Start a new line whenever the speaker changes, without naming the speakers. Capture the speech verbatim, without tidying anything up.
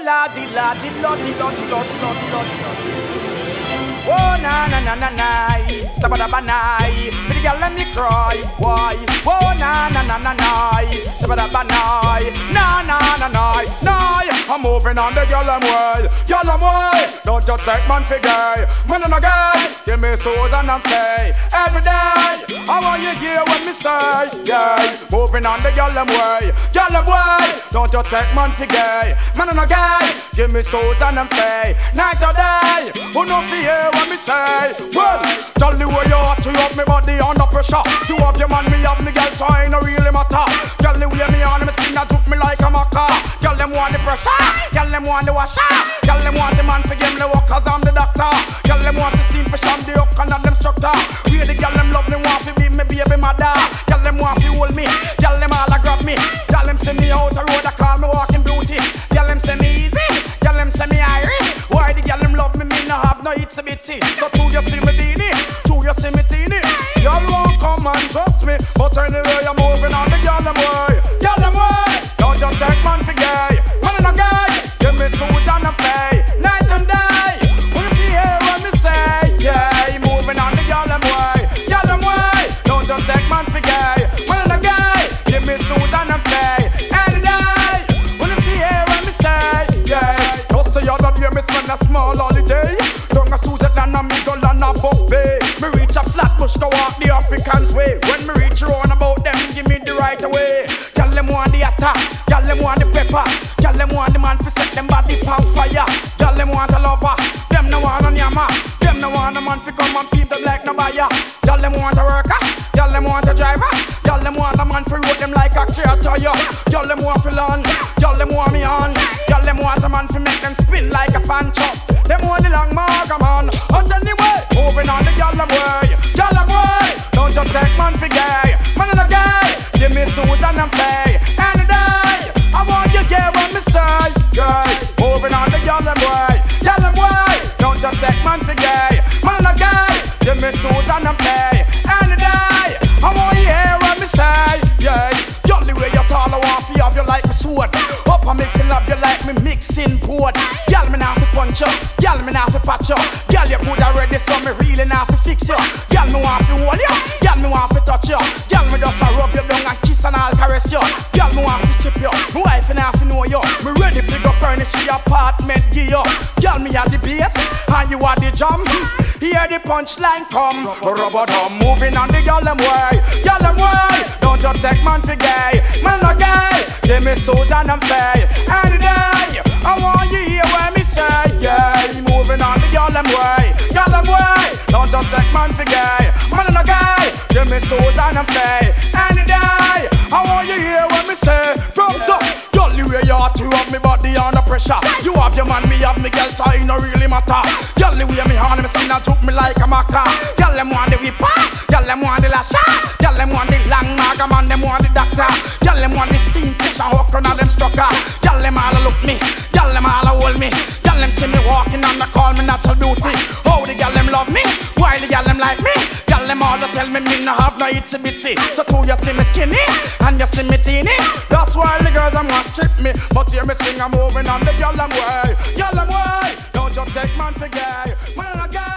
la di la di lo di lo di lo di lo di lo di lo. Oh na na na na na, sabadabanai. For the girl let me cry, why? Oh na na na na na, sabadabanai. Na na na na, na. I'm moving on the girl I'm way, girl I'm way. Don't just take man for gay, man and a gay. Give me souls and I'm play every day. I want you hear what me say, yeah. Moving on the girl I'm way, girl I'm way. Don't just take man for gay, man and a gay. Give me souls and I'm play night or day. Who know fear what me say? Well, tell the way you have to up me body under pressure. You have your man, me have me girl, so I ain't no really matter. Girl, the way me on me skin a took me like a maca. Girl, them want the pressure. Girl, them want the washer. Girl, them want the man for game the work cause I'm the doctor. Girl, them want the steam for sham the hook and I'm them structure. We the girl, them love me, want to be me baby mother. Girl, them want to hold me. Girl, them all a grab me. Girl, them send me out the road, I call me walking beauty. Girl, them send me easy. Girl, them send me irie. Why the girl, them love me, me no have no itsy bitsy. So two you see me dini, two you see me teeny. Y'all won't come and trust me, but anyway I'm moving on the girl them way, girl them way. Don't just take man for gay, man and a gay. Give me suit and a fay, night and day. Will you hear what me say? Yeah, moving on the girl them way, girl them way. Don't just take man for gay, man and a gay. Give me suit and a fay, any day. Will you hear what me say? Yeah, just the other day me spend a small holiday. Don't a suit and a middle and a buffet. Me reach a flat bush to walk the African's way. When me reach around about them, give me the right away. Girl them want the attack, girl them want the pepper. Girl them want the man to set them body on fire. Girl them want a lover, them no want a yama. Them no want a man to come and keep them like no buyer. Girl them want a worker, girl them want a driver. Girl them want a man to road them like a car tire. Girl them want to learn, girl them want me on. Girl them want a man to make them spin like a fan chop. Them want the long marga man. And anyway, moving on the girl them way, girl them way. Don't just take man for gay, man and a gay. Give me suit and I'm play any day. I want you get what me say, yeah. Moving on the girl them way, girl them way. Don't just take man for gay, man and a gay. Give me suit and I'm play any day. I want you hear what me say, yeah. Girl the way you tall, I want you have you like me sword. Up and mixing up you like me mixing board. Girl me now fi punch you, girl me now fi patch you. Girl you good already so me really now fi fix you. Girl me want fi hold you, girl me want fi touch you. Girl me just a rub you down and kiss and I'll caress you. Girl me want fi strip you, my wife now fi know you. Me ready fi go furnish your apartment give you. Girl me are the bass and you are the drum. Hear the punchline come, rubber dum. Moving on the girl them way, girl them way. Don't just take man for gay, man not gay. Give me suit and I'm fay any day. I want you hear what me say, yeah. Moving on the girl them way, girl them way. Don't just take man for gay, man not gay. Give me suit and I'm fay any day. I want you hear what me say from the girl the way you have to have me body under pressure. You have your man, me have me girl, so it no really matter. Girl the way me hand me skin and took me like a maca. Girl them want the whipper, girl them want the lasher. Girl them want the long maga man, them want the doctor. Girl them want the steam fish and hook on them strucker. Girl them all a look me, girl them all a hold me. Girl them see me walking and they call me natural beauty. How the girl them love me, why the girl them like me. Girl them all a tell me me no have no itsy bitsy. So too you see me skinny and you see me teeny. That's why the girls them want strip me, but hear me sing I'm moving on the girl them way, girl them way. Don't just take man for gay, man and a guy.